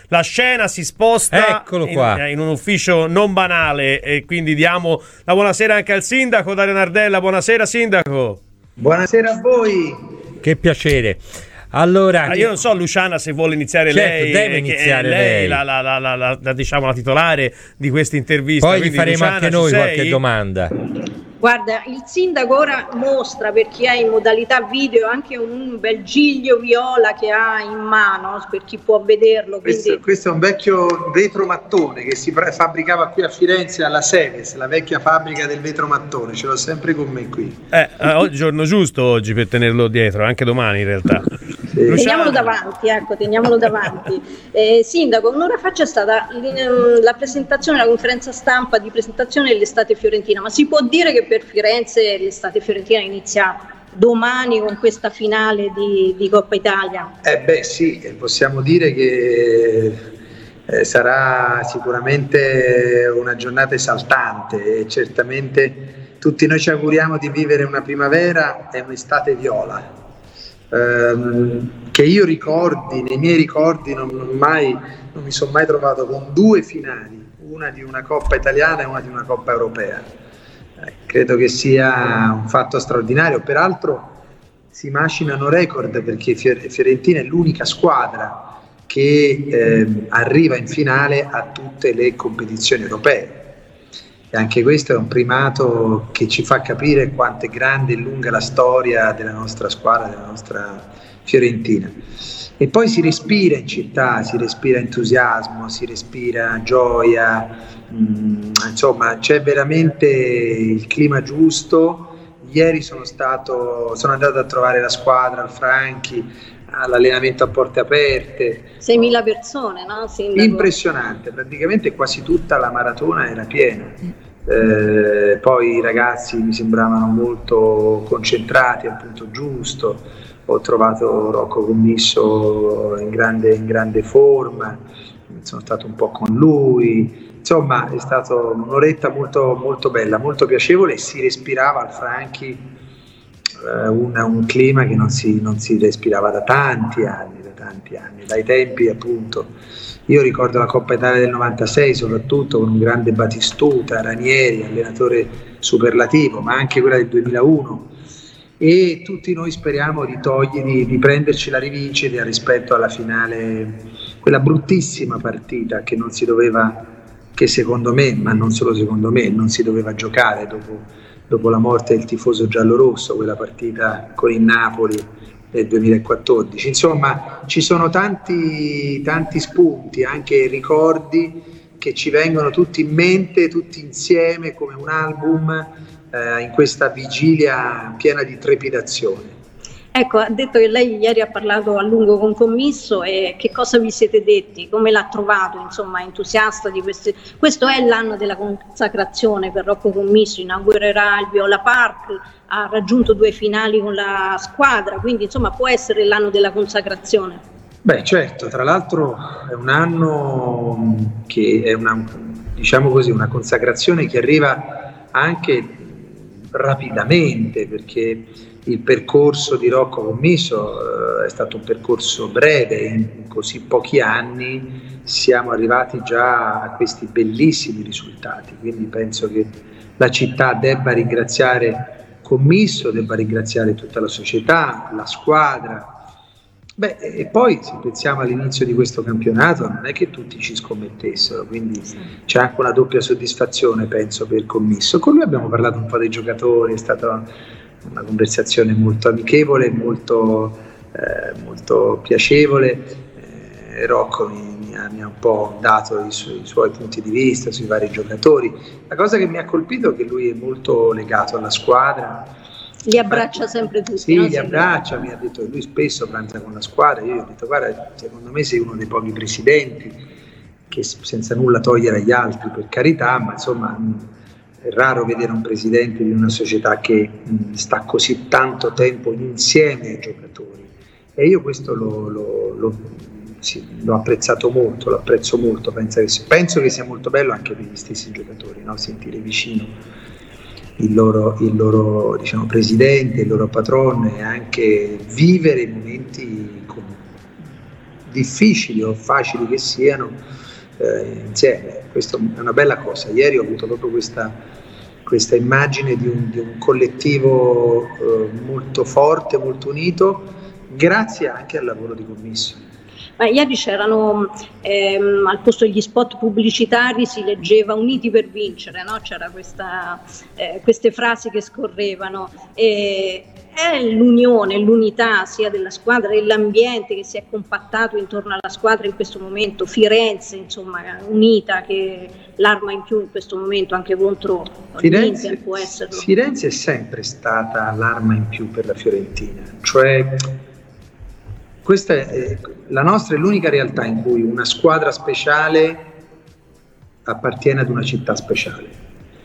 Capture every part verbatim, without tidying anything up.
la scena si sposta Eccolo qua. in, in un ufficio non banale, e quindi diamo la buonasera anche al sindaco Dario Nardella. Buonasera sindaco. Buonasera a voi. Che piacere. Allora, ah, io non so, Luciana, se vuole iniziare certo, lei, deve iniziare lei, lei. La, la, la, la, la, la, diciamo, la titolare di questa intervista. Poi gli quindi, faremo Luciana, anche noi ci qualche sei? domanda. Guarda, il sindaco ora mostra, per chi è in modalità video, anche un bel giglio viola che ha in mano, per chi può vederlo. Quindi... Questo, questo è un vecchio vetromattone che si fabbricava qui a Firenze alla Seves, la vecchia fabbrica del vetromattone, ce l'ho sempre con me qui. Eh, oggi è giorno giusto oggi per tenerlo dietro, anche domani in realtà. Sì. Teniamolo davanti, ecco, teniamolo davanti. Eh, sindaco, un'ora fa c'è stata la presentazione, la conferenza stampa di presentazione dell'estate fiorentina, ma si può dire che per Firenze l'estate fiorentina inizia domani con questa finale di, di Coppa Italia? Eh beh sì, possiamo dire che eh, sarà sicuramente una giornata esaltante e certamente tutti noi ci auguriamo di vivere una primavera e un'estate viola. Ehm, che io ricordi, nei miei ricordi non, non, mai, non mi sono mai trovato con due finali, una di una Coppa Italiana e una di una Coppa Europea. Eh, credo che sia un fatto straordinario, peraltro si macinano record perché Fiorentina è l'unica squadra che eh, arriva in finale a tutte le competizioni europee. E anche questo è un primato che ci fa capire quanto è grande e lunga la storia della nostra squadra, della nostra Fiorentina. E poi si respira in città, si respira entusiasmo, si respira gioia, mh, insomma c'è veramente il clima giusto. Ieri sono stato, sono andato a trovare la squadra al Franchi, all'allenamento a porte aperte. seimila persone, no? Sindaco? Impressionante, praticamente quasi tutta la maratona era piena. Eh, poi i ragazzi mi sembravano molto concentrati al punto giusto. Ho trovato Rocco Commisso in grande, in grande forma, sono stato un po' con lui, insomma è stata un'oretta molto, molto bella, molto piacevole, e si respirava al Franchi eh, una, un clima che non si, non si respirava da tanti anni, da tanti anni, dai tempi appunto. Io ricordo la Coppa Italia del novantasei soprattutto con un grande Batistuta, Ranieri, allenatore superlativo, ma anche quella del duemilauno, e tutti noi speriamo di togliergli, di prenderci la rivincita rispetto alla finale, quella bruttissima partita che non si doveva, che secondo me, ma non solo secondo me, non si doveva giocare dopo, dopo la morte del tifoso giallorosso, quella partita con il Napoli del duemilaquattordici. Insomma ci sono tanti, tanti spunti, anche ricordi che ci vengono tutti in mente, tutti insieme come un album eh, in questa vigilia piena di trepidazione. Ecco, ha detto che lei ieri ha parlato a lungo con Commisso, e che cosa vi siete detti? Come l'ha trovato, insomma, entusiasta di queste... Questo è l'anno della consacrazione per Rocco Commisso, inaugurerà il Viola Park, ha raggiunto due finali con la squadra, quindi insomma può essere l'anno della consacrazione. Beh certo, tra l'altro è un anno che è una, diciamo così, una consacrazione che arriva anche rapidamente, perché il percorso di Rocco Commisso eh, è stato un percorso breve, in così pochi anni siamo arrivati già a questi bellissimi risultati, quindi penso che la città debba ringraziare Commisso, debba ringraziare tutta la società, la squadra. Beh, e poi se pensiamo all'inizio di questo campionato non è che tutti ci scommettessero, quindi c'è anche una doppia soddisfazione penso per Commisso. Con lui abbiamo parlato un po' dei giocatori, è stata una conversazione molto amichevole, molto, eh, molto piacevole. eh, Rocco mi, mi, ha, mi ha un po' dato i, su, i suoi punti di vista sui vari giocatori. La cosa che mi ha colpito è che lui è molto legato alla squadra. Li abbraccia sempre tutti. Sì, no? li abbraccia, mi ha detto che lui spesso pranza con la squadra. Io gli ho detto guarda, secondo me sei uno dei pochi presidenti che, senza nulla togliere agli altri per carità, ma insomma è raro vedere un presidente di una società che mh, sta così tanto tempo insieme ai giocatori, e io questo lo, lo, lo, sì, l'ho apprezzato molto, lo apprezzo molto, penso che, penso che sia molto bello anche per gli stessi giocatori, no? Sentire vicino il loro, il loro diciamo, presidente, il loro patron, e anche vivere momenti con, difficili o facili che siano, eh, insieme. Questa è una bella cosa. Ieri ho avuto proprio questa, questa immagine di un, di un collettivo eh, molto forte, molto unito, grazie anche al lavoro di Commisso. Ma ieri c'erano, ehm, al posto degli spot pubblicitari si leggeva "Uniti per vincere", no? C'era questa, eh, queste frasi che scorrevano. E è l'unione, l'unità sia della squadra e l'ambiente che si è compattato intorno alla squadra in questo momento. Firenze, insomma, unita, che l'arma in più in questo momento anche contro Firenze, l'Inter può esserlo. Firenze è sempre stata l'arma in più per la Fiorentina, cioè questa è, la nostra è l'unica realtà in cui una squadra speciale appartiene ad una città speciale.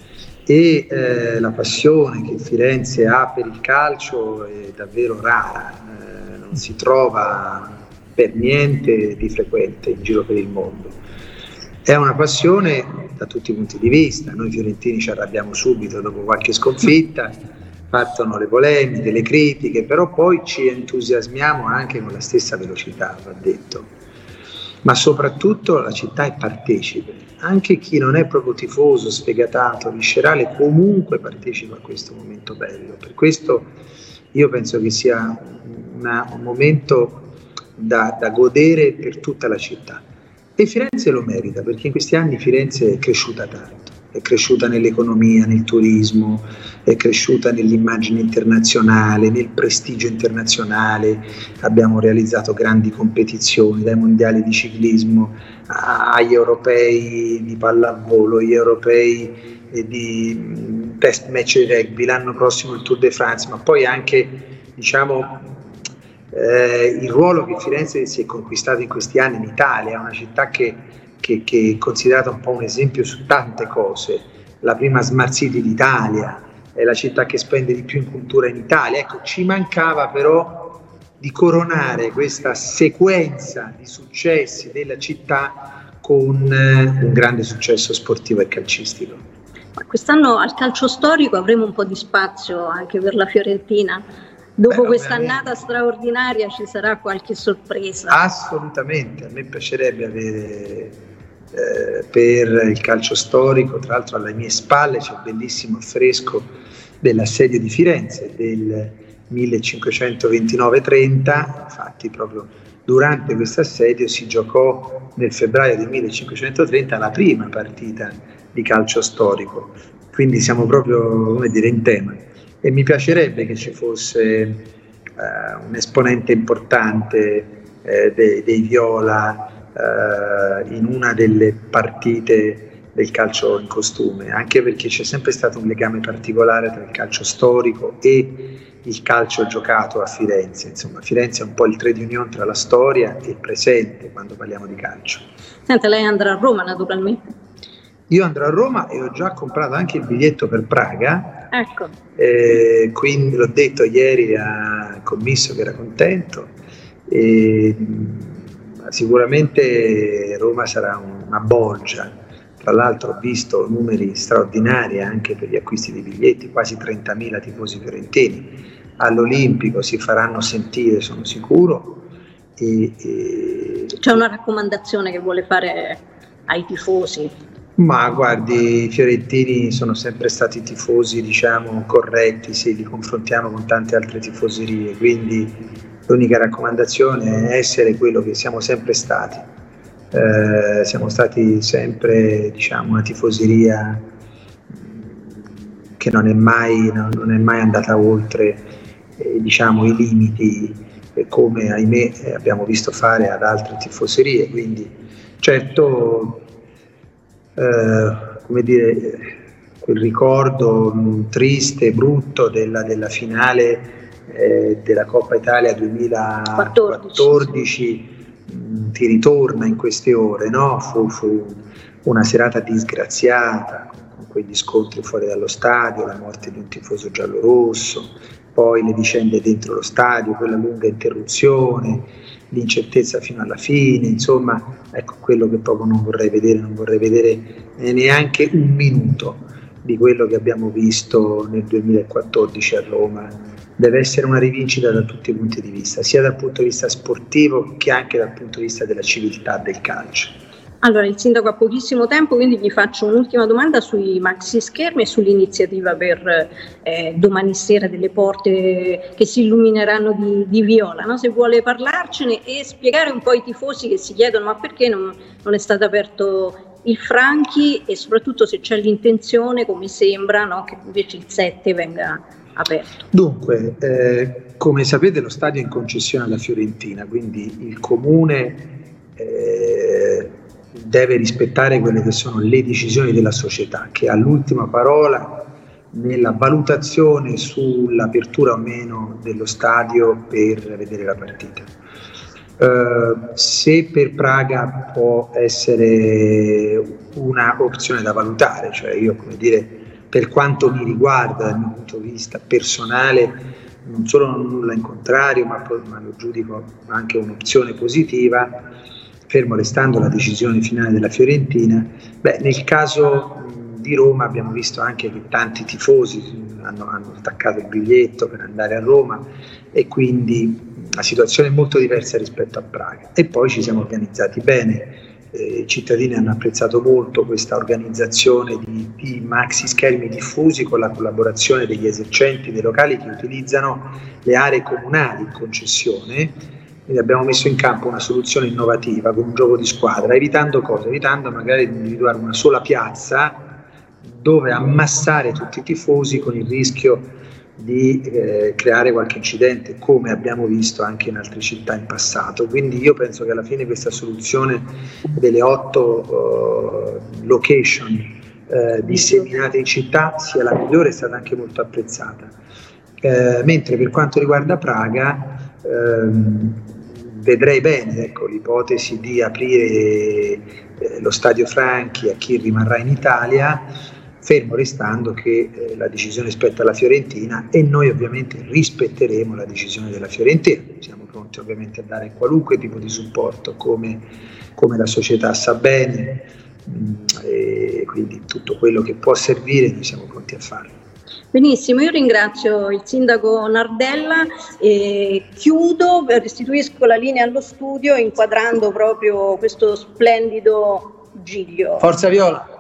E eh, la passione che Firenze ha per il calcio è davvero rara, eh, non si trova per niente di frequente in giro per il mondo. È una passione da tutti i punti di vista. Noi fiorentini ci arrabbiamo subito dopo qualche sconfitta, partono le polemiche, le critiche, però poi ci entusiasmiamo anche con la stessa velocità, va detto. Ma soprattutto la città è partecipe. Anche chi non è proprio tifoso, sfegatato, viscerale, comunque partecipa a questo momento bello. Per questo io penso che sia una, un momento da, da godere per tutta la città. E Firenze lo merita, perché in questi anni Firenze è cresciuta tanto. È cresciuta nell'economia, nel turismo, è cresciuta nell'immagine internazionale, nel prestigio internazionale. Abbiamo realizzato grandi competizioni, dai mondiali di ciclismo agli europei di pallavolo, gli europei di test match di rugby, l'anno prossimo il Tour de France, ma poi anche, diciamo, eh, il ruolo che Firenze si è conquistato in questi anni in Italia. È una città che Che, che è considerata un po' un esempio su tante cose, la prima Smart City d'Italia, è la città che spende di più in cultura in Italia. Ecco, ci mancava però di coronare questa sequenza di successi della città con eh, un grande successo sportivo e calcistico. Quest'anno al calcio storico avremo un po' di spazio anche per la Fiorentina. Dopo Beh, quest'annata straordinaria ci sarà qualche sorpresa? Assolutamente, a me piacerebbe avere eh, per il calcio storico, tra l'altro alle mie spalle c'è un bellissimo affresco dell'assedio di Firenze del millecinquecentoventinove trenta, infatti proprio durante questo assedio si giocò nel febbraio del millecinquecentotrenta la prima partita di calcio storico, quindi siamo proprio, come dire, in tema. E mi piacerebbe che ci fosse eh, un esponente importante eh, dei, dei Viola eh, in una delle partite del calcio in costume, anche perché c'è sempre stato un legame particolare tra il calcio storico e il calcio giocato a Firenze. Insomma, Firenze è un po' il trade union tra la storia e il presente quando parliamo di calcio. Senta, lei andrà a Roma naturalmente? Io andrò a Roma e ho già comprato anche il biglietto per Praga. Ecco. Eh, quindi l'ho detto ieri al commisso che era contento. E, sicuramente Roma sarà una bolgia. Tra l'altro ho visto numeri straordinari anche per gli acquisti di biglietti, quasi trentamila tifosi fiorentini. All'Olimpico si faranno sentire, sono sicuro. E, e... C'è una raccomandazione che vuole fare ai tifosi? Ma guardi, i fiorentini sono sempre stati tifosi, diciamo, corretti, se li confrontiamo con tante altre tifoserie, quindi l'unica raccomandazione è essere quello che siamo sempre stati. Eh, siamo stati sempre, diciamo, una tifoseria che non è mai, non, non è mai andata oltre eh, diciamo, i limiti, eh, come ahimè eh, abbiamo visto fare ad altre tifoserie, quindi certo Eh, come dire, quel ricordo mh, triste, brutto della, della finale eh, della Coppa Italia duemilaquattordici mh, ti ritorna in queste ore, no? Fu, fu una serata disgraziata con quegli scontri fuori dallo stadio, la morte di un tifoso giallorosso, poi le vicende dentro lo stadio, quella lunga interruzione, l'incertezza fino alla fine, insomma, ecco quello che proprio non vorrei vedere, non vorrei vedere neanche un minuto di quello che abbiamo visto nel duemilaquattordici a Roma, deve essere una rivincita da tutti i punti di vista, sia dal punto di vista sportivo che anche dal punto di vista della civiltà del calcio. Allora, il sindaco ha pochissimo tempo, quindi gli faccio un'ultima domanda sui maxi schermi e sull'iniziativa per eh, domani sera delle porte che si illumineranno di, di viola, no? Se vuole parlarcene e spiegare un po' ai tifosi che si chiedono ma perché non, non è stato aperto il Franchi e soprattutto se c'è l'intenzione, come sembra, no, che invece il sette venga aperto. Dunque, eh, come sapete lo stadio è in concessione alla Fiorentina, quindi il comune eh, deve rispettare quelle che sono le decisioni della società, che ha l'ultima parola nella valutazione sull'apertura o meno dello stadio per vedere la partita. Uh, se per Praga può essere una opzione da valutare, cioè io, come dire, per quanto mi riguarda dal mio punto di vista personale, non solo non ho nulla in contrario, ma, poi, ma lo giudico anche un'opzione positiva, fermo restando la decisione finale della Fiorentina. Beh, nel caso mh, di Roma abbiamo visto anche che tanti tifosi hanno, hanno attaccato il biglietto per andare a Roma e quindi la situazione è molto diversa rispetto a Praga. E poi ci siamo organizzati bene, eh, i cittadini hanno apprezzato molto questa organizzazione di, di maxi schermi diffusi con la collaborazione degli esercenti dei locali che utilizzano le aree comunali in concessione. Quindi abbiamo messo in campo una soluzione innovativa con un gioco di squadra, evitando cosa? Evitando magari di individuare una sola piazza dove ammassare tutti i tifosi con il rischio di eh, creare qualche incidente, come abbiamo visto anche in altre città in passato. Quindi io penso che alla fine questa soluzione delle otto uh, location uh, disseminate in città sia la migliore, è stata anche molto apprezzata. Uh, mentre per quanto riguarda Praga, uh, vedrei bene, ecco, l'ipotesi di aprire eh, lo Stadio Franchi a chi rimarrà in Italia, fermo restando che eh, la decisione spetta alla Fiorentina e noi ovviamente rispetteremo la decisione della Fiorentina. Siamo pronti ovviamente a dare qualunque tipo di supporto come, come la società sa bene, mh, e quindi tutto quello che può servire noi siamo pronti a farlo. Benissimo, io ringrazio il sindaco Nardella e chiudo, restituisco la linea allo studio inquadrando proprio questo splendido Giglio. Forza Viola!